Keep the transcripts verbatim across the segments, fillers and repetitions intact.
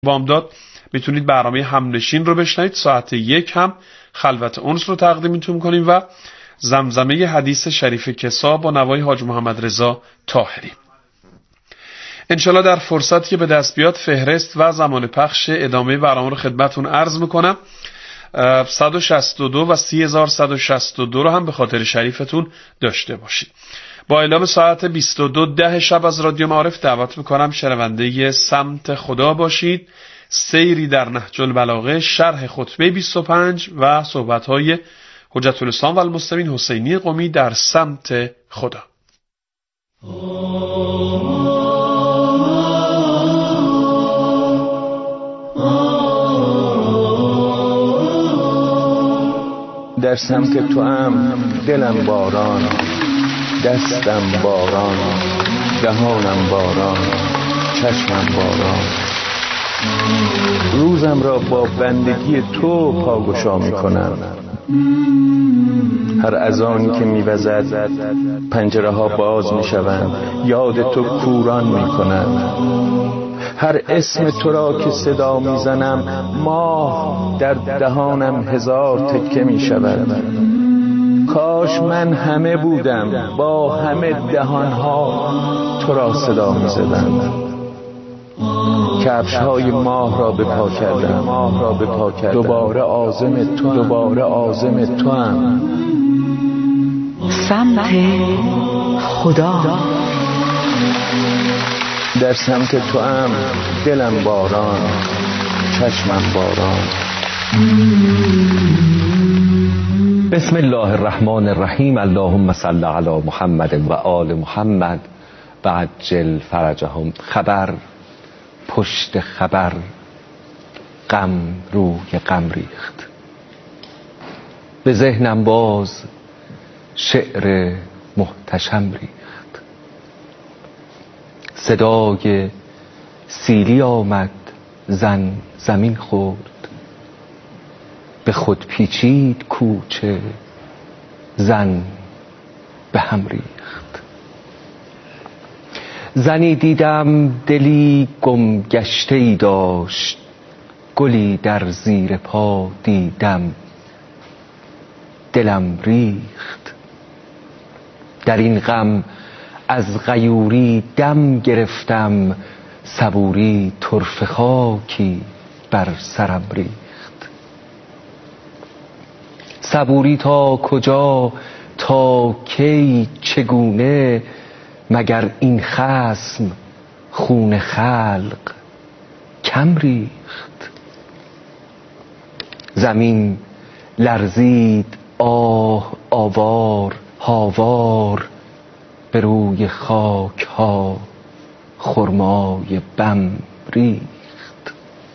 بامداد میتونید برنامه همنشین رو بشنوید. ساعت یک هم خلوت انس رو تقدیمتون کنیم و زمزمه حدیث شریف کسا با نوای حاج محمد رضا طاهری. انشالله در فرصتی که به دست بیاد فهرست و زمان پخش ادامه برنامه رو خدمتون عرض میکنم. صد و شصت و دو و سی هزار و صد و شصت و دو رو هم به خاطر شریفتون داشته باشید. با اعلام ساعت بیست و دو ده شب از رادیو معارف دعوت میکنم شنونده سمت خدا باشید. سیری در نهج البلاغه، شرح خطبه بیست و پنج و صحبت‌های حجت الاسلام و المسلمین حسینی قمی در سمت خدا. در سمت تو هم دلم باران، دستم باران، دهانم باران، چشمم باران. روزم را با بندگی تو پاگشا می کنم. هر اذانی که می وزد پنجره ها باز می شوند، یاد تو کوران می کنند. هر اسم تو را که صدا می زنم ماه در دهانم هزار تکه می شود. کاش من همه بودم با همه دهانها تو را صدا می زدم. کفش های ماه را به پا کردم، ماه را به پا کردم. دوباره عازم تو، دوباره عازم تو هم. سمت خدا. در سمت تو هم دلم باران، چشمم باران. بسم الله الرحمن الرحیم. اللهم صل علی محمد و آل محمد و عجل فرجهم. خبر پشت خبر، غم روی غم ریخت. به ذهنم باز شعر محتشم ریخت. صدای سیلی آمد، زن زمین خورد. به خود پیچید کوچه، زن به هم ریخت. زنی دیدم دلی گم گشته ای داشت، گلی در زیر پا دیدم، دلم ریخت. در این غم از غیوری دم گرفتم، صبوری طرفه خاکی بر سرم ریخت. صبوری تا کجا، تا کی، چگونه، مگر این خصم خون خلق کم ریخت. زمین لرزید آه آوار هاوار، به روی خاک ها خرمای بم ریخت.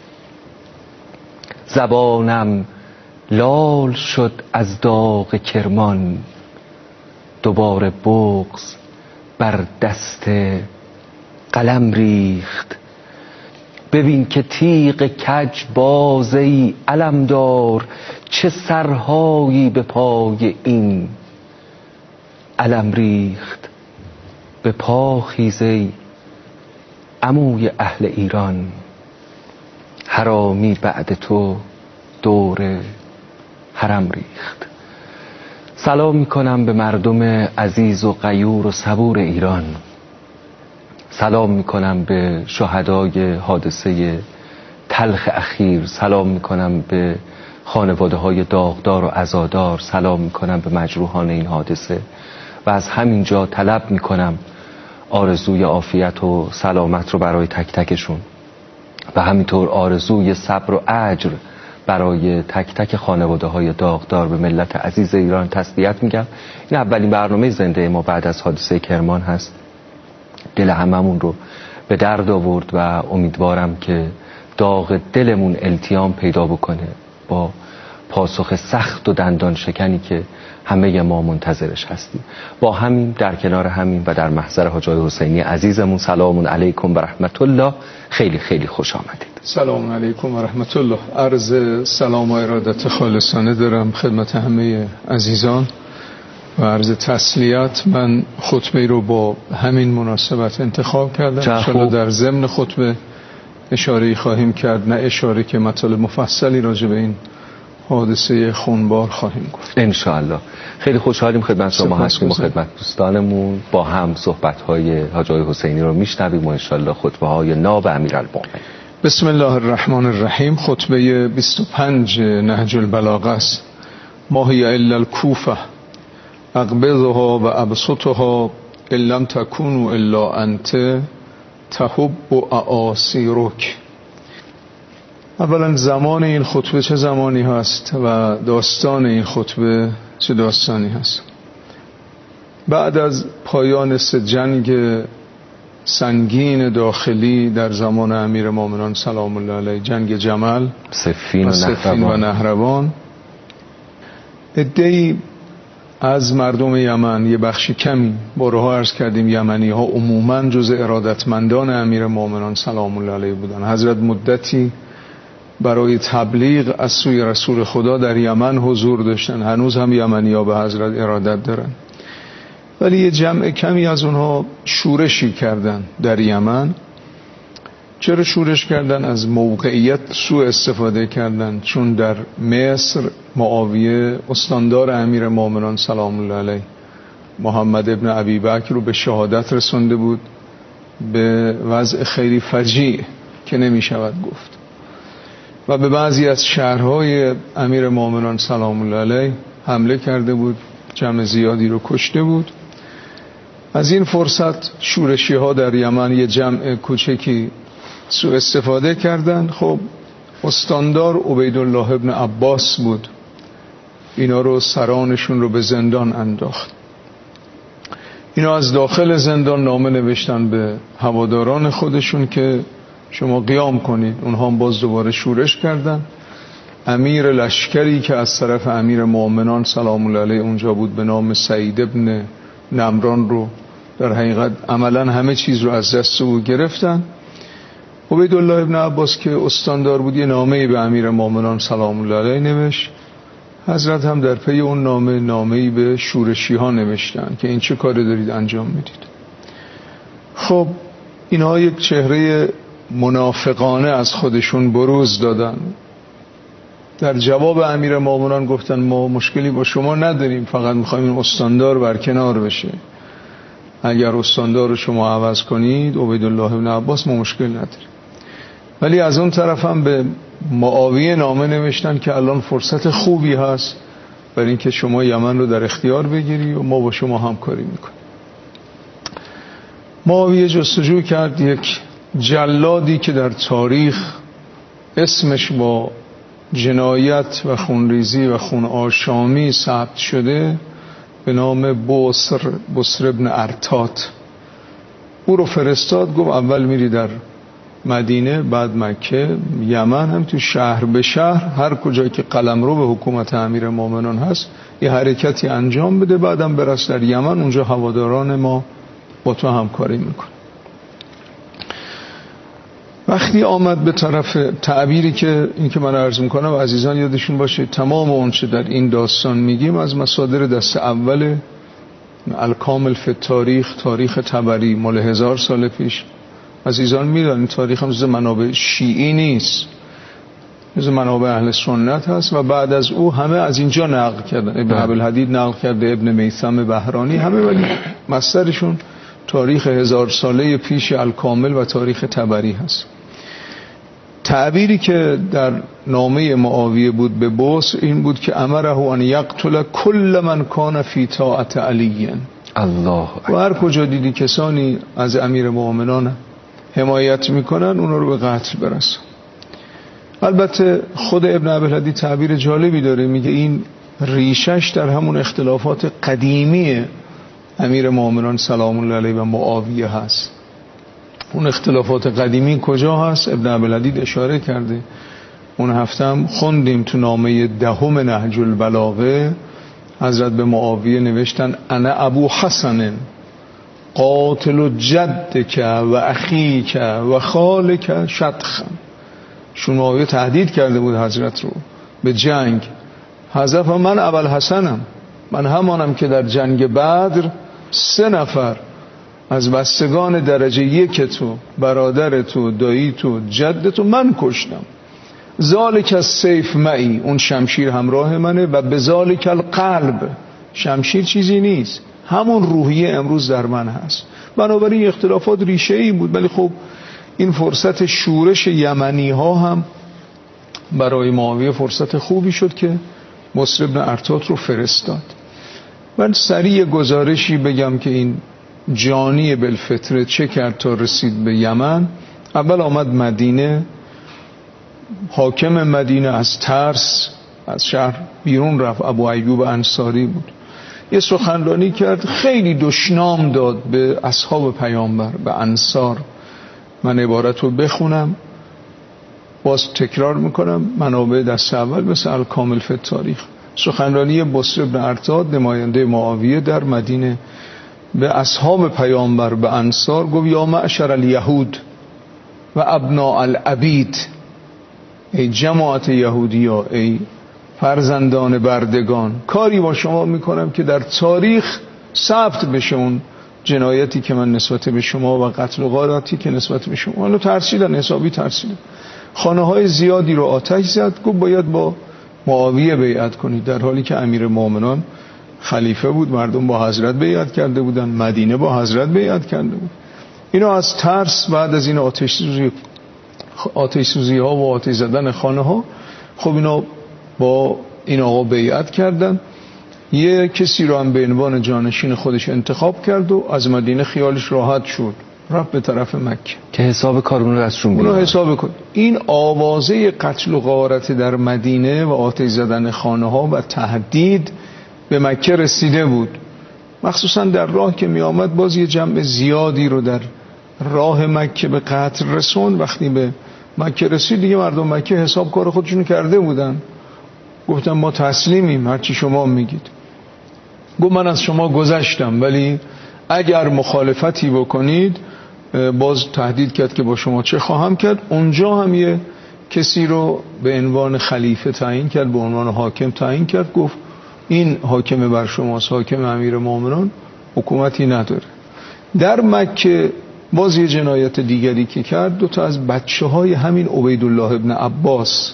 زبانم لال شد از داغ کرمان، دوباره بغض بر دست قلم ریخت. ببین که تیغ کج بازی علمدار، چه سرهایی به پای این علم ریخت. به پا خیزی عموی اهل ایران، حرامی بعد تو دور حرم ریخت. سلام میکنم به مردم عزیز و غیور و صبور ایران. سلام میکنم به شهدای حادثه تلخ اخیر. سلام میکنم به خانواده های داغدار و عزادار. سلام میکنم به مجروحان این حادثه و از همین جا طلب میکنم آرزوی عافیت و سلامت رو برای تک تکشون و همینطور آرزوی صبر و اجر برای تک تک خانواده های داغدار به ملت عزیز ایران تسلیت میگم. این اولین برنامه زنده ما بعد از حادثه کرمان هست. دل هممون رو به درد آورد و امیدوارم که داغ دلمون التیام پیدا بکنه با پاسخ سخت و دندان شکنی که همه ما منتظرش هستیم. با همین در کنار همین و در محضر حاج آقای حسینی عزیزمون سلام علیکم و رحمت الله. خیلی خیلی خوش آمدید. سلام علیکم و رحمت الله. عرض سلام و ارادت خالصانه دارم خدمت همه عزیزان و عرض تسلیت. من خطبه رو با همین مناسبت انتخاب کردم. انشاءالله در ضمن خطبه اشاره خواهیم کرد، نه اشاره که مطالب مفصلی راجع به این حادثه خونبار خواهیم گفت انشاءالله. خیلی خوشحالیم خدمت شما هستیم و خدمت دوستانمون با هم صحبت‌های حاج آقای حسینی رو میشنویم و انشاءالله خطبه‌های ناب امیرالمومنین. بسم الله الرحمن الرحیم. خطبه بیست و پنج نهج البلاغه است. ما هی الا الکوفه اقبضها و ابسطها ان لم تکونوا الا انت تحب اعاصیرک. اولا زمان این خطبه چه زمانی هست و داستان این خطبه چه داستانی هست؟ بعد از پایان سه جنگ سنگین داخلی در زمان امیر مومنان سلام الله علیه، جنگ جمل، صفین و, و نهروان، عده‌ای از مردم یمن، یه بخشی کمی، بارها عرض کردیم یمنی ها عموما جز ارادتمندان امیر مومنان سلام الله علیه بودن. حضرت مدتی برای تبلیغ از سوی رسول خدا در یمن حضور داشتن، هنوز هم یمنی ها به حضرت ارادت دارن، ولی یه جمع کمی از اونها شورشی کردن در یمن. چرا شورش کردن؟ از موقعیت سوء استفاده کردن، چون در مصر معاویه استاندار امیر مومنان سلام الله علیه محمد ابن ابی بکر رو به شهادت رسونده بود به وضع خیلی فجیع که نمی شود گفت، و به بعضی از شهرهای امیر مومنان سلام الله علیه حمله کرده بود، جمع زیادی رو کشته بود. از این فرصت شورشی ها در یمن یه جمع کوچکی سوء استفاده کردن. خب استاندار عبیدالله ابن عباس بود، اینا رو سرانشون رو به زندان انداخت. اینا از داخل زندان نامه نوشتن به هواداران خودشون که شما قیام کنید. اونها هم باز دوباره شورش کردن. امیر لشکری که از طرف امیر مومنان سلام الله علیه اونجا بود به نام سعید ابن نمران رو در حقیقت عملا همه چیز رو از دست او گرفتن. عبیدالله ابن عباس که استاندار بود یه نامه‌ای به امیر مومنان سلام الله علیه نوشت. حضرت هم در پی اون نامه نامه‌ای به شورشی ها نوشتن که این چه کاری دارید انجام میدید. خب اینها یک چهره منافقانه از خودشون بروز دادن. در جواب امیر مومنان گفتن ما مشکلی با شما نداریم، فقط میخوایم این استاندار برکنار بشه. اگر استاندار رو شما عوض کنید عبیدالله ابن عباس ما مشکل نداریم. ولی از اون طرف هم به معاویه نامه نوشتن که الان فرصت خوبی هست برای اینکه شما یمن رو در اختیار بگیری و ما با شما همکاری میکنیم. معاویه جستجو کرد یک جلادی که در تاریخ اسمش با جنایت و خونریزی و خون آشامی ثبت شده به نام بصر بصر ابن ارتات، او رو فرستاد. گفت اول میری در مدینه، بعد مکه، یمن، هم تو شهر به شهر هر کجایی که قلمرو به حکومت امیر مومنان هست یه حرکتی انجام بده، بعدم برس در یمن، اونجا هواداران ما با تو همکاری میکن. وقتی آمد به طرف تعبیری که این که من عرض میکنم و عزیزان یادشون باشه تمام اون چه در این داستان میگیم از مصادر دست اول الکامل فی تاریخ، تاریخ طبری مال هزار سال پیش. عزیزان میدونن تاریخ هم جز منابع شیعی نیست، جز منابع اهل سنت هست و بعد از او همه از اینجا نقل کردن. ابن عبدالحدید نقل کرده، ابن میثم بهرانی، همه، ولی مصدرشون تاریخ هزار ساله پیش الکامل و تاریخ طبری هست. تعبیری که در نامه معاویه بود به بصر این بود که امره ان یقتل کل من کان فی طاعت علی. الله. و هر کجا دیدی کسانی از امیر مومنان حمایت میکنن اونا رو به قتل برسن. البته خود ابن عبدالحدید تعبیر جالبی داره، میگه این ریشش در همون اختلافات قدیمی امیر مومنان سلام الله علیه و معاویه هست. اون اختلافات قدیمی کجا هست؟ ابن عبدالحدید اشاره کرده. اون هفته هم خوندیم تو نامه دهم نهج البلاغه حضرت به معاویه نوشتن انا ابو حسن قاتل جدک و اخیک و خالک شطخا. شون معاویه تهدید کرده بود حضرت رو به جنگ. حضرت من ابوالحسنم، من همانم که در جنگ بدر سه نفر از بستگان درجه یک تو، برادر تو، دایی تو، جد تو من کشتم. ذالک السیف معی، اون شمشیر همراه منه، و بذالک القلب، شمشیر چیزی نیست، همون روحیه امروز در من هست. بنابراین اختلافات ریشه ای بود، ولی خب این فرصت شورش یمنی ها هم برای معاویه فرصت خوبی شد که بصر بن ارتاد رو فرستاد. من سریع گزارشی بگم که این جانی بالفطره چه کرد تا رسید به یمن. اول آمد مدینه، حاکم مدینه از ترس از شهر بیرون رفت، ابو ایوب انصاری بود. یه سخنرانی کرد، خیلی دشنام داد به اصحاب پیامبر، به انصار. من عبارت رو بخونم، باز تکرار میکنم، منابع دست اول مثل الکامل فی التاریخ. سخنرانی بصر بن ارتاد نماینده معاویه در مدینه به اصحاب پیامبر، به انصار گفت یا معشر الیهود و ابناء العبید، ای جماعت یهودی ها، ای فرزندان بردگان، کاری با شما میکنم که در تاریخ ثبت بشه اون جنایتی که من نسبت به شما و قتل و غارتی که نسبت به شما. حالا ترسیدن، حسابی ترسیدن، خانه های زیادی رو آتش زد. گفت باید با معاویه بیعت کنید، در حالی که امیر مومنان خلیفه بود، مردم با حضرت بیعت کرده بودن، مدینه با حضرت بیعت کرده بود. اینا از ترس بعد از این آتش سوزی آتش سوزی ها و آتش زدن خانه ها، خب اینا با این آقا بیعت کردن. یه کسی رو هم به عنوان جانشین خودش انتخاب کرد و از مدینه خیالش راحت شد، رفت به طرف مکه که حساب کارون رو ازشون بگیره. اونو حساب کن. این آوازه قتل و غارت در مدینه و آتش زدن خانه ها و تهدید به مکه رسیده بود. مخصوصا در راه که می آمد باز یه جمع زیادی رو در راه مکه به قتل رسون. وقتی به مکه رسید دیگه مردم مکه حساب کار خودشون کرده بودن، گفتن ما تسلیمیم هرچی شما میگید. گفت من از شما گذشتم، ولی اگر مخالفتی بکنید، باز تهدید کرد که با شما چه خواهم کرد. اونجا هم یه کسی رو به عنوان خلیفه تعیین کرد، به عنوان حاکم تعیین کرد. گفت این حاکم بر شماست، حاکم امیر مومنان، حکومتی نداره. در مکه باز یه جنایت دیگری که کرد، دو تا از بچه های همین عبیدالله ابن عباس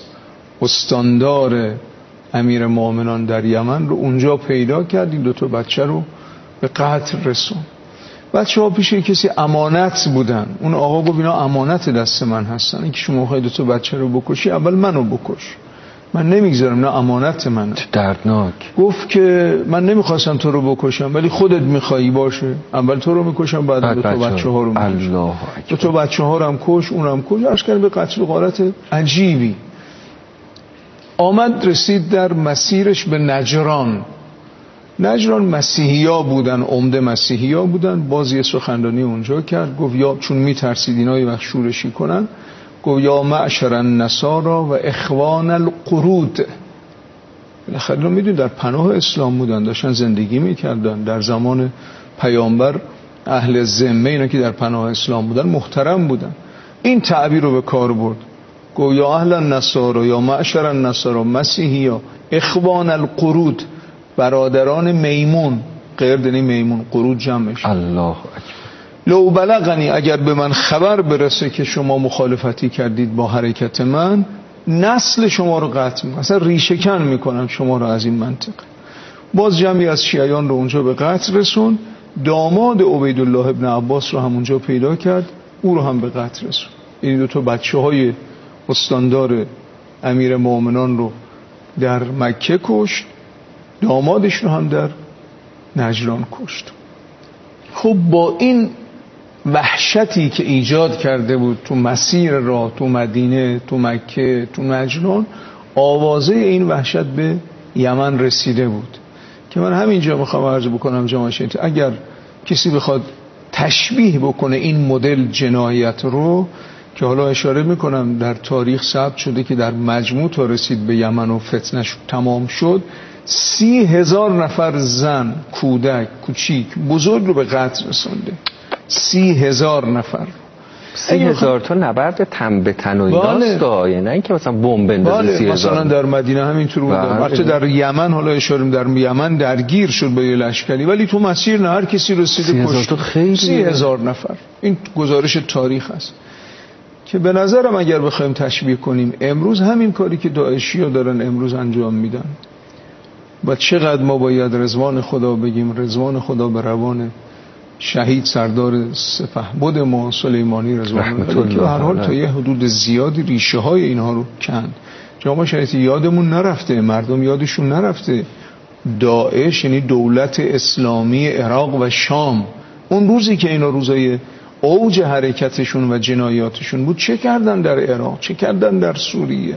استاندار امیر مومنان در یمن رو اونجا پیدا کرد. این دو تا بچه رو به قتل رسون. بچه ها پیش کسی امانت بودن. اون آقا گفت اینا امانت دست من هستن، اینکه شما خواهید دو تا بچه رو بکشی، اول منو بکش، من نمیگذارم، نه امانت منه. دردناک. گفت که من نمیخواستم تو رو بکشم، ولی خودت میخوایی باشه، اول تو رو میکشم، بعد, بعد دو تا بچه ها رو میکشم. دو تا بچه ها رو هم کش، اونم کش. عرض کردم به قتل و غارت عجیبی. آمد رسید در مسیرش به نجران. نجران مسیحی ها بودن، عمده مسیحی ها بودن. باز یه سخنرانی اونجا کرد. گفت یا چون میترسید اینا یه وقت شورشی کنن، گفت یا معشر النصارا و اخوان القرود. بالاخره رو میدونید در پناه اسلام بودن، داشتن زندگی میکردن. در زمان پیامبر اهل ذمه، اینا که در پناه اسلام بودن، محترم بودن. این تعبیر رو به کار برد. گفت یا اهل النصارا، یا معشر النصارا، مسیحی ها، اخوان القرود، برادران میمون. قرد یعنی میمون، قرود جمعش. الله اکبر. لو بلغنی، اگر به من خبر برسه که شما مخالفتی کردید با حرکت من، نسل شما رو قطع میکنم، اصلا ریشه کن میکنم شما رو از این منطقه. باز جمعی از شیعیان رو اونجا به قتل رسون. داماد عبیدالله ابن عباس رو هم اونجا پیدا کرد، او رو هم به قتل رسون. این دو تا بچه های استاندار امیر مومنان رو در مکه کشت، دامادش رو هم در نجران کشت. خب با این وحشتی که ایجاد کرده بود تو مسیر راه، تو مدینه، تو مکه، تو نجران، آوازه این وحشت به یمن رسیده بود که من همینجا میخوام عرض بکنم جماعت، اگر کسی بخواد تشبیه بکنه این مدل جنایت رو، که حالا اشاره میکنم در تاریخ ثبت شده که در مجموع تا رسید به یمن و فتنش تمام شد، سی هزار نفر زن، کودک، کوچیک، بزرگ رو به قتل رسونده. سی هزار نفر. سی هزار تا نبرد تن به تن و ایناست، یعنی نه اینکه مثلا بمب بندازه. سی هزار مثلا در مدینه همینطور بود، البته در یمن حالا اشاره در یمن درگیر شد با یه لشکری، ولی تو مسیر نه هر کسی رسیده کشت. خیلی سی هزار نفر. این گزارش تاریخ است که به نظرم اگر بخوایم تشبیه کنیم امروز همین کاری که داعشی‌ها دارن امروز انجام میدن و چقدر ما باید رضوان خدا بگیم، رضوان خدا به روان شهید سردار سپهبد ما سلیمانی رضوان الله که هر حال تا یه حدود زیادی ریشه های اینها رو کند. جناب شریعتی یادمون نرفته، مردم یادشون نرفته داعش یعنی دولت اسلامی عراق و شام، اون روزی که اینا روزای اوج حرکتشون و جنایاتشون بود چه کردن در عراق، چه کردن در سوریه،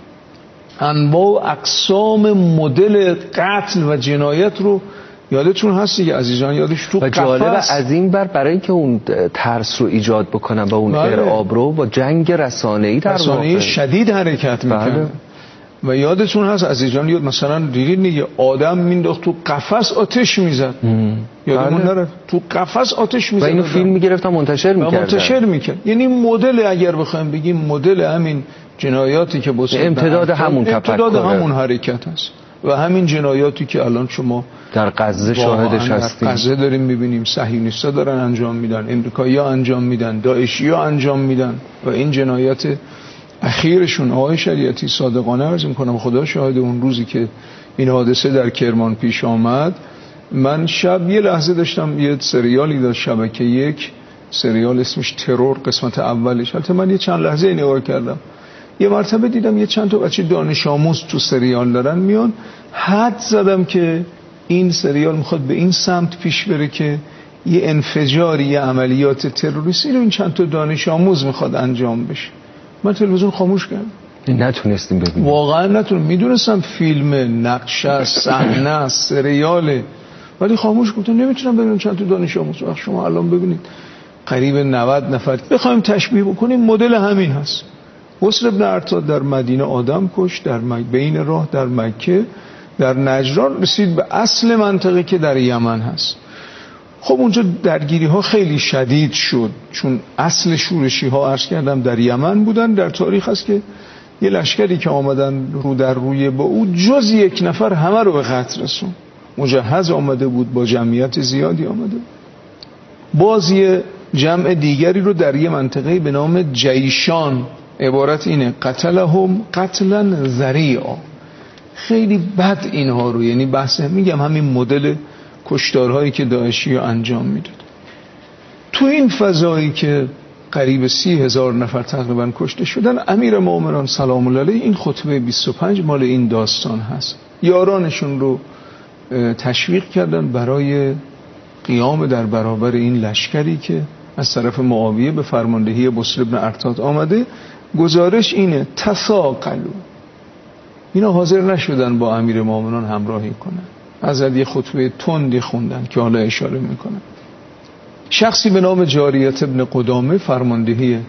انواع و اقسام مدل قتل و جنایت رو یادتون هستی که عزیزان یادش تو و جالب از این بر برای که اون ترس رو ایجاد بکنن و اون ارعاب رو با جنگ رسانه‌ای در رسانه‌ای شدید حرکت میکنن. و یادتون هست عزیزان یاد مثلا دیدید دیگه آدم مینداخت تو قفس آتش میزد، یادمون نره تو قفس آتش میزد و اینو فیلم میگرفتن منتشر میکردن منتشر میکرد. یعنی مدل اگر بخوایم بگیم مدل همین جنایاتی که با امتداد همون تفکر امتداد همون حرکت هست و همین جنایاتی که الان شما در غزه شاهدش هستیم، غزه داریم میبینیم صهیونیست‌ها دارن انجام میدن، امریکایی‌ها انجام میدن، داعشی‌ها انجام میدن و این جنایات اخیرشون. آقای شریعتی صادقانه عرض میکنم خدا شاهد اون روزی که این حادثه در کرمان پیش آمد، من شب یه لحظه داشتم یه سریالی داشت شبکه یک، سریال اسمش ترور قسمت اولش، البته من یه چند لحظه نگاه کردم، یه مرتبه دیدم یه چند تا بچه دانش آموز تو سریال دارن میان، حد زدم که این سریال میخواد به این سمت پیش بره که یه انفجاری، یه عملیات تروریستی رو این چند تا دانش آموز میخواد انجام بشه. من تلویزیون خاموش کردم، نتونستیم ببینیم، واقعا نتونم، میدونستم فیلم، نقشه، صحنه، سریاله، ولی خاموش گفتم نمیتونم ببینم چند تا دانش آموز. وقت شما الان ببینید قریب نود نفر بخوایم تشبیه بکنیم مدل همین هست. بسر ابن ارتاد در مدینه آدم کش، در بین راه در مکه، در نجران رسید به اصل منطقه که در یمن هست. خب اونجا درگیری ها خیلی شدید شد چون اصل شورشی ها عرض کردم در یمن بودن. در تاریخ هست که یه لشکری که آمدن رو در روی با او جز یک نفر همه رو به قتل رسون، مجهز آمده بود، با جمعیت زیادی آمده بود. باز یه جمع دیگری رو در یه منطقه به نام جیشان، عبارت اینه قتلهم قتلا ذریعا، خیلی بد اینها رو، یعنی بحث میگم همین مدل کشتارهایی که داعشی ها انجام میداد. تو این فضایی که قریب سی هزار نفر تقریبا کشته شدن، امیر مومنان سلام الله علیه این خطبه بیست و پنج مال این داستان هست. یارانشون رو تشویق کردن برای قیام در برابر این لشکری که از طرف معاویه به فرماندهی بسر ابن ارتاد آمده. گزارش اینه تثاقلوا، اینا حاضر نشدن با امیر مومنان همراهی کنن، از یه خطبه تندی خوندن که حالا اشاره میکنن. شخصی به نام جاریت ابن قدامه فرماندهی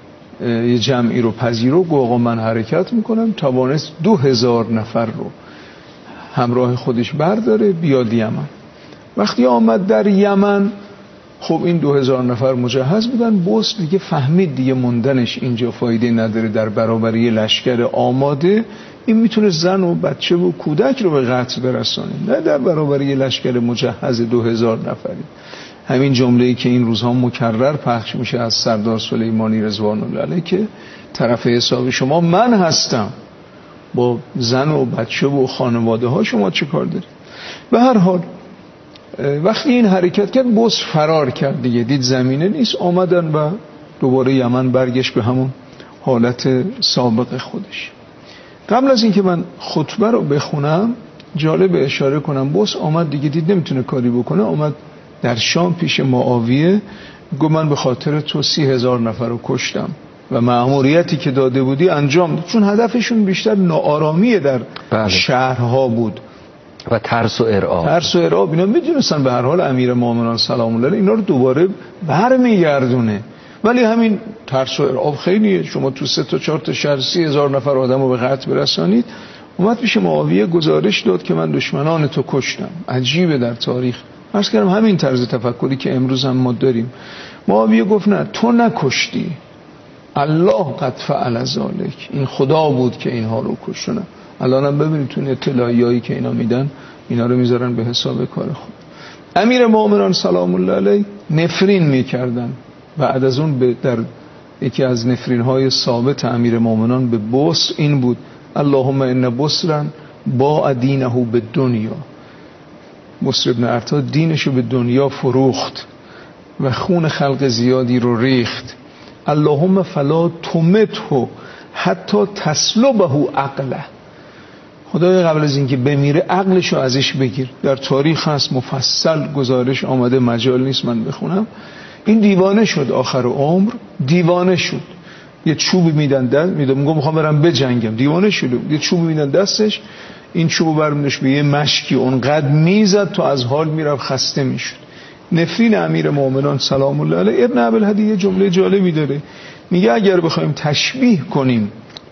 یه جمعی رو پذیرو، گو آقا من حرکت میکنم، توانست دو هزار نفر رو همراه خودش برداره بیاد یمن. وقتی آمد در یمن، خب این دو هزار نفر مجهز بودن. بوس دیگه فهمید دیگه موندنش اینجا فایده نداره در برابر یه لشکر آماده، این میتونه زن و بچه و کودک رو به قتل برسانه، نه در برابر یه لشکر مجهز دو هزار نفری. همین جمله‌ای که این روزها مکرر پخش میشه از سردار سلیمانی رضوان الله علیه که طرف حساب شما من هستم، با زن و بچه و خانواده ها شما چه کار دارید؟ به هر حال وقتی این حرکت کرد، بوس فرار کرد دیگه، دید زمینه نیست، آمدن و دوباره یمن برگشت به همون حالت سابق خودش. قبل از اینکه من خطبه رو بخونم جالب اشاره کنم، بوس آمد دیگه، دید نمیتونه کاری بکنه، آمد در شام پیش معاویه، گفت من به خاطر تو سی هزار نفر رو کشتم و مأموریتی که داده بودی انجام داد. چون هدفشون بیشتر ناآرامی در بله. شهرها بود و ترس و ارعاب. ترس و ارعاب اینا میدونستن به هر حال امیر مومنان سلام الله علیه اینا رو دوباره برمیگردونه، ولی همین ترس و ارعاب خیلیه. شما تو سه تا چهار تا شهر سی هزار نفر آدم رو به قتل برسانید. اومد پیش معاویه گزارش داد که من دشمنان تو کشتم. عجیبه در تاریخ عرض کردم همین طرز تفکری که امروز هم ما داریم. معاویه گفت نه تو نکشتی، الله قد فعل ذلک، این خدا بود که اینها رو کشتن. الان هم ببینید تو اطلاعیه‌ای که اینا میدن اینا رو میذارن به حساب کار خود. امیر مومنان سلام الله علیه نفرین میکردن. بعد از اون در یکی از نفرین های ثابت امیر مومنان به بصر این بود اللهم ان بصرا با دینه به دنیا. بصر ابن ارتاد دینشو به دنیا فروخت و خون خلق زیادی رو ریخت. اللهم فلا تمته حتی تسلبه عقله، خدای قبل از اینکه بمیره عقلشو ازش بگیر. در تاریخ هست مفصل گزارش آمده، مجال نیست من بخونم. این دیوانه شد، آخر عمر دیوانه شد. یه چوبی میدن دست، میگم میخوام برم بجنگم، دیوانه شده. یه چوبی میدن دستش، این چوبو برمی‌داشت به یه مشکی اونقدر میزد تا از حال میرفت، خسته میشد. نفرین امیر مومنان سلام الله علیه. ابن ابوالهدی یه جمله جالبی داره، میگه اگر بخوایم تشبیه کنیم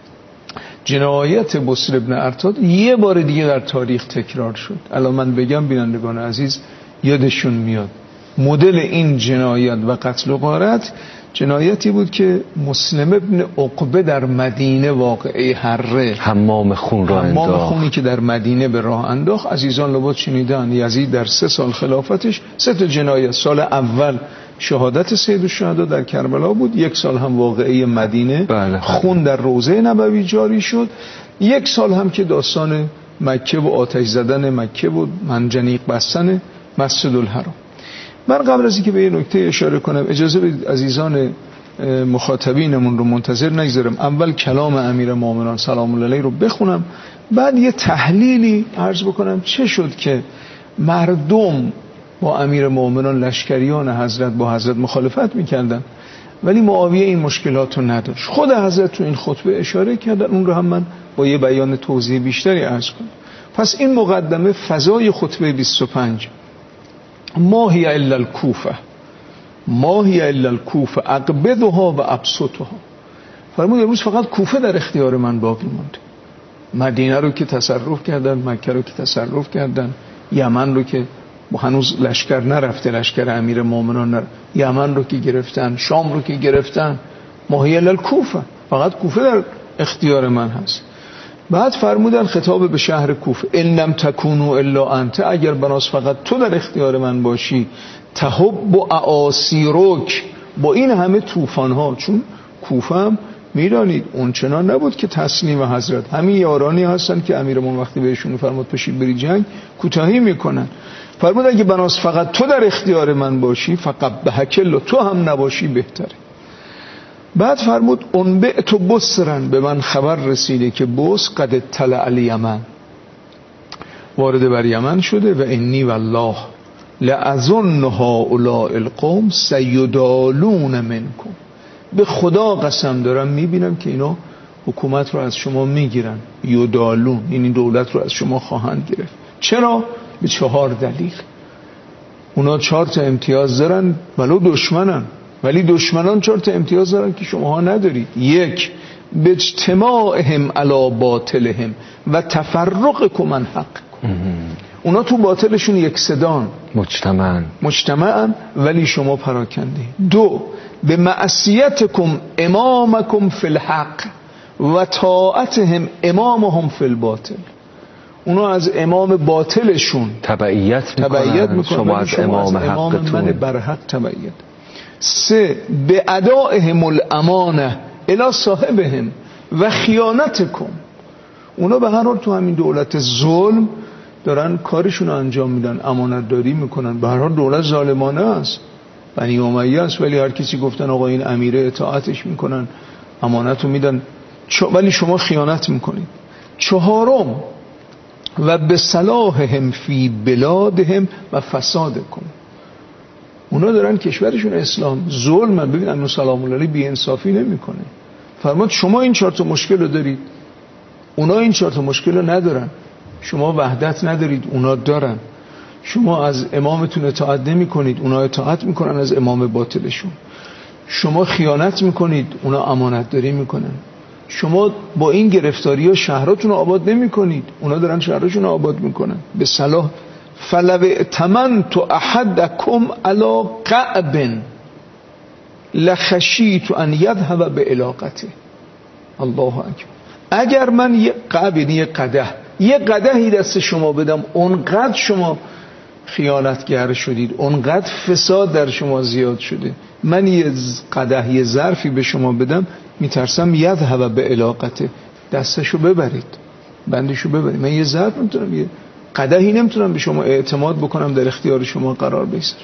جنایت بصر ابن ارتاد یه بار دیگه در تاریخ تکرار شد. الان من بگم بینندگان عزیز یادشون میاد. مدل این جنایت و قتل و غارت جنایتی بود که مسلم ابن عقبه در مدینه واقعه حره، حمام خون را انداخت. حمام خونی که در مدینه به راه انداخت. عزیزان لابد شنیدن یزید در سه سال خلافتش سه تا جنایت. سال اول شهادت سید الشهدا در کربلا بود، یک سال هم واقعه مدینه، بله. خون در روضه نبوی جاری شد، یک سال هم که داستان مکه و آتش زدن مکه و منجنیق بستن مسجد الحرام. من قبل از اینکه به یه نکته اشاره کنم اجازه بدید عزیزان مخاطبینمون رو منتظر نگذارم، اول کلام امیر مومنان سلام الله علیه رو بخونم، بعد یه تحلیلی عرض بکنم چه شد که مردم با امیر مومنان لشکریان حضرت با حضرت مخالفت میکردن ولی معاویه این مشکلات رو نداشت. خود حضرت تو این خطبه اشاره کردن، اون رو هم من با یه بیان توضیح بیشتری عرض کنم. پس این مقدمه فضای خطبه بیست و پنج. ما هی الا الکوفه، ما هی الا الکوفه اقبضها و ابسطها. فرمود امروز فقط کوفه در اختیار من باقی مونده. مدینه رو که تصرف کردن، مکه رو که تصرف کردن، یمن رو که هنوز لشکر نرفته، لشکر امیر مومنان نرفته، یمن رو که گرفتن، شام رو که گرفتن. ما هی الا الکوفه، فقط کوفه در اختیار من هست. بعد فرمودن خطاب به شهر کوفه ان لم تکونوا الا انت، اگر بناس فقط تو در اختیار من باشی، تحب و اعاصیرک، با این همه طوفان ها. چون کوفه هم میدانید اون چنان نبود که تسلیم حضرت، همین یارانی هستن که امیرمون وقتی بهشون فرمود پاشید بری جنگ کوتاهی میکنن. فرمود اگه بناس فقط تو در اختیار من باشی، فقط به حکل تو هم نباشی بهتره. بعد فرمود انبئت بصرن، به من خبر رسیده که بصر قد اطلع الیمن، وارد بر یمن شده و انی والله لأظن هؤلاء القوم سیدالون منکم، به خدا قسم دارم میبینم که اینا حکومت رو از شما میگیرن. یدالون یعنی دولت رو از شما خواهند گرفت. چرا؟ به چهار دلیل. اونا چهار تا امتیاز دارن ولو دشمنن، ولی دشمنان چهار تا امتیاز دارن که شماها ندارید. یک، به اجتماعهم علی باطلهم و تفرقکم عن حقکم. اونا تو باطلشون یک صدان، مجتمعن مجتمعن ولی شما پراکنده. دو، به معصیتکم امامکم فی الحق و طاعتهم امامهم فی الباطل. اونا از امام باطلشون تبعیت تبعیت میکنن، شما از امام حقتون من برحق تبعیت. سه، به ادائهم الامانه الی صاحبهم و خیانتکم. اونا به هر حال تو همین دولت ظلم دارن کارشون رو انجام میدن، امانت داری میکنن. به هر حال دولت ظالمانه است، بنی امیه است، ولی هر کسی گفتن آقا این امیره اطاعتش میکنن، امانت رو میدن، ولی شما خیانت میکنید. چهارم، و به صلاحهم فی بلادهم و فسادکم. اونا دارن کشورشون اسلام ظلم. ببین انو سلام الله علیه بی انصافی نمیکنه. فرمود شما این چهار تا مشکل رو دارید، اونا این چهار تا مشکل رو ندارن. شما وحدت ندارید، اونا دارن. شما از امامتون اطاعت نمی کنید، اونا اطاعت میکنن از امام باطلشون. شما خیانت میکنید، اونا امانت داری میکنن. شما با این گرفتاری ها شهراتون رو آباد نمی کنید، اونا دارن شهراتون رو آباد میکنن. به صلاح فلو ائتمنت احدکم علی قعب لخشیت ان یذهب بعلاقته. الله اکبر. اگر من یه قعب یعنی یه قدح یه قدحی دست شما بدم، اونقدر شما خیانتگر شدید، اونقدر فساد در شما زیاد شده، من یه قدح یه ظرفی به شما بدم، میترسم یذهب بعلاقته، دستشو ببرید، بندشو ببرید. من یه ظرف نمیتونم، یه قدحی نمیتونم به شما اعتماد بکنم، در اختیار شما قرار بگذارم.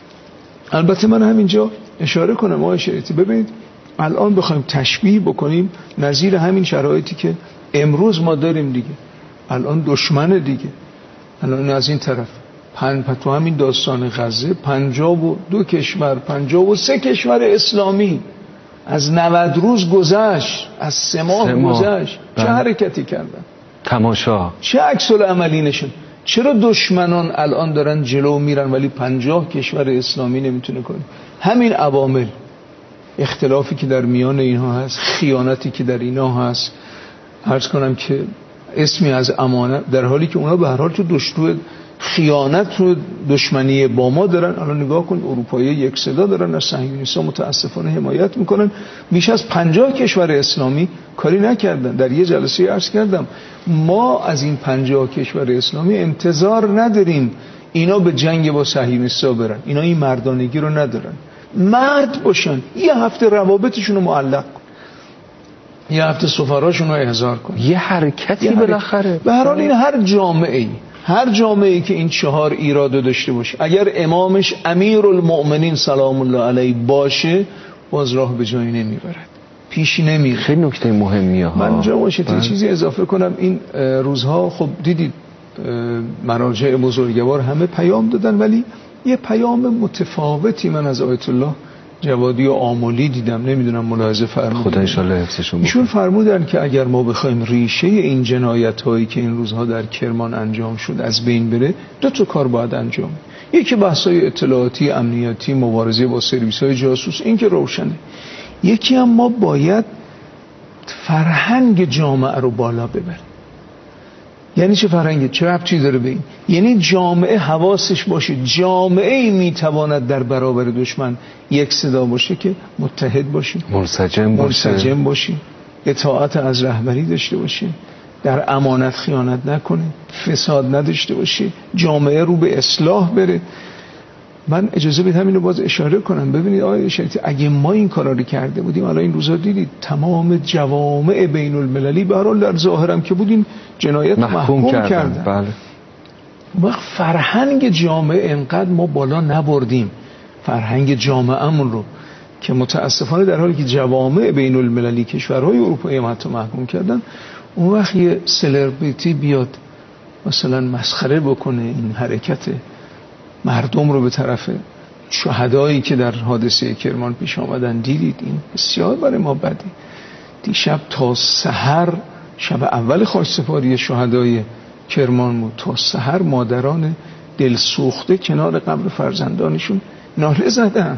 البته من همینجا اشاره کنم آقای شریعتی، ببینید الان بخوایم تشبیه بکنیم نظیر همین شرایطی که امروز ما داریم دیگه، الان دشمن دیگه، الان از این طرف پن تو همین داستان غزه پنجاب و دو کشور، پنجاب و سه کشور اسلامی از نود روز گذشت، از سه ماه گذشت، چه حرکتی کردن؟ تماشا چه عکس العملی نشون؟ چرا دشمنان الان دارن جلو میرن ولی پنجاه کشور اسلامی نمیتونه کنه؟ همین عوامل، اختلافی که در میان اینها هست، خیانتی که در اینها هست، عرض کنم که اسمی از امانت، در حالی که اونا به هر حال تو دشتو خیانت و دشمنی با ما دارن. الان نگاه کن اروپایی یک صدا دارن از صهیونیست‌ها متاسفانه حمایت میکنن. بیش از پنجاه کشور اسلامی کاری نکردن. در یه جلسه عرض کردم ما از این پنجاه کشور اسلامی انتظار نداریم اینا به جنگ با صهیونیست‌ها برن، اینا این مردانگی رو ندارن. مرد باشن، یه هفته روابطشون رو معلق کن، یه هفته سفراشون رو احضار کن، یه حرکتی بالاخره. به هر حال این هر جامعه‌ای هر جامعه‌ای که این چهار ایرادو داشته باشه، اگر امامش امیرالمؤمنین سلام الله علیه باشه، باز راه به جایی نمیبرد، پیش نمیره. خیلی نکته مهمیه ها. من جا باشه یه چیزی اضافه کنم. این روزها خب دیدید مراجع بزرگوار همه پیام دادن، ولی یه پیام متفاوتی من از آیت الله جوادی و آملی دیدم، نمیدونم ملاحظه فرمودید؟ خدا ان شاء الله حفظشون بکنه. ایشون فرمودن که اگر ما بخوایم ریشه این جنایت هایی که این روزها در کرمان انجام شد از بین بره، دو تا کار باید انجام. یکی بحث‌های اطلاعاتی، امنیتی، مبارزه با سرویس‌های جاسوس، این که روشنه. یکی هم ما باید فرهنگ جامعه رو بالا ببریم. یعنی چه فرهنگی؟ چه ربطی داره به این؟ یعنی جامعه حواسش باشه، جامعه میتواند در برابر دشمن یک صدا باشه که متحد باشه، منسجم باشه، منسجم باشه، اطاعت از رهبری داشته باشه، در امانت خیانت نکنه، فساد نداشته باشه، جامعه رو به اصلاح بره. من اجازه بدید همین رو باز اشاره کنم. ببینید آقای شریعتی، اگه ما این کارا رو کرده بودیم، الان این روزا دیدید تمام جوامع بین المللی به هر حال در ظاهرم که بودیم جنایت محکوم, محکوم کردن, کردن. بله. وقت فرهنگ جامعه انقدر ما بالا نبردیم، فرهنگ جامعه‌مون رو، که متاسفانه در حالی که جوامع بین المللی کشورهای اروپایی هم حتی محکوم کردن، اون وقت یه سلبریتی بیاد مثلا مسخره بکنه این حرکت مردم رو به طرف شهدایی که در حادثه کرمان پیش آمدن. دیدید این بسیار برای ما بده. دیشب تا سحر، شب اول خاکسپاری شهدای کرمان بود، تا سحر مادران دلسوخته کنار قبر فرزندانشون ناله زدن.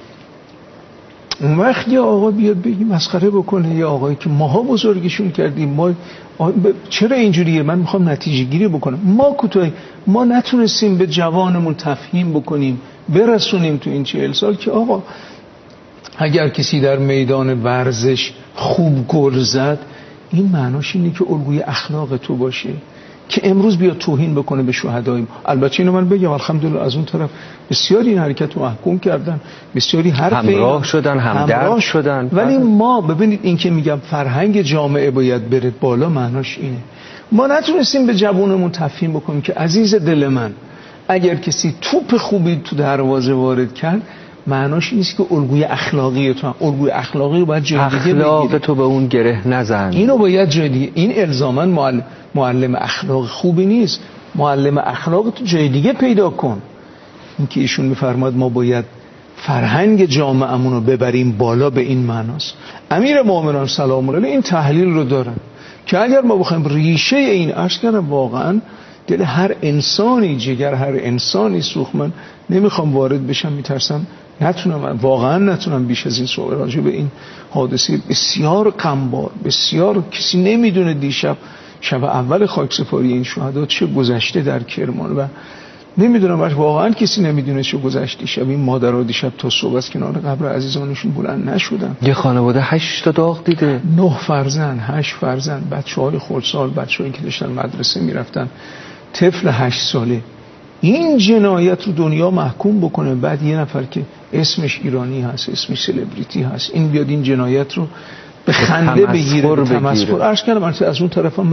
اون وقت یه آقا بیاد بگی مسخره بکنه، یه آقایی که ماها بزرگشون کردیم، ما چرا اینجوریه؟ من میخوام نتیجه گیری بکنم. ما کوتاه ما نتونستیم به جوانمون تفهیم بکنیم، برسونیم تو این چهل سال که آقا اگر کسی در میدان ورزش خوب گل زد، این معناش اینه که الگوی اخلاق تو باشه، که امروز بیا توهین بکنه به شهدایم. البته اینو من بگم الحمدلله از اون طرف بسیاری این حرکت رو محکوم کردن، بسیاری حرف همراه شدن، همدرد شدن. ولی ما ببینید این که میگم فرهنگ جامعه باید بره بالا، معناش اینه ما نتونستیم به جوانمون تفهیم بکنیم که عزیز دل من، اگر کسی توپ خوبی تو دروازه وارد کرد، معناش نیست که الگوی اخلاقی تو، الگوی اخلاقی رو باید جای دیگه بگیری، اخلاق تو به اون گره نزن، اینو باید جای دیگه. این الزاما معلم معلم اخلاق خوبی نیست، معلم اخلاق تو جای دیگه پیدا کن. این که ایشون میفرماد ما باید فرهنگ جامعه‌مون رو ببریم بالا، به این معناست. امیر مومنان سلام الله علیه این تحلیل رو دارن که اگر ما بخوایم ریشه این عرض کردم، واقعا دل هر انسانی، جگر هر انسانی سوخت. من نمیخوام وارد بشم، میترسم نتونم، واقعا نتونم بیش از این صحبت راجع به این حادثه بسیار غمبار، بسیار کسی نمیدونه دیشب شب اول خاکسپاری این شهدا چه گذشته در کرمان و نمیدونم واقعا کسی نمیدونه چه گذشتی شب. این مادرها دیشب تا صبح از کنار قبر عزیزانشون بلند نشدن. یه خانواده هشت تا داغ دیده، نه فرزند، هشت فرزند، بچه‌های خردسال، بچه‌هایی که داشتن مدرسه میرفتن، طفل هشت ساله. این جنایت رو دنیا محکوم بکنه، بعد یه نفر که اسمش ایرانی هست، اسمش سلبریتی هست، این بیاد این جنایت رو به خنده بگیره، به تمسخر. عرض کردم از اون طرف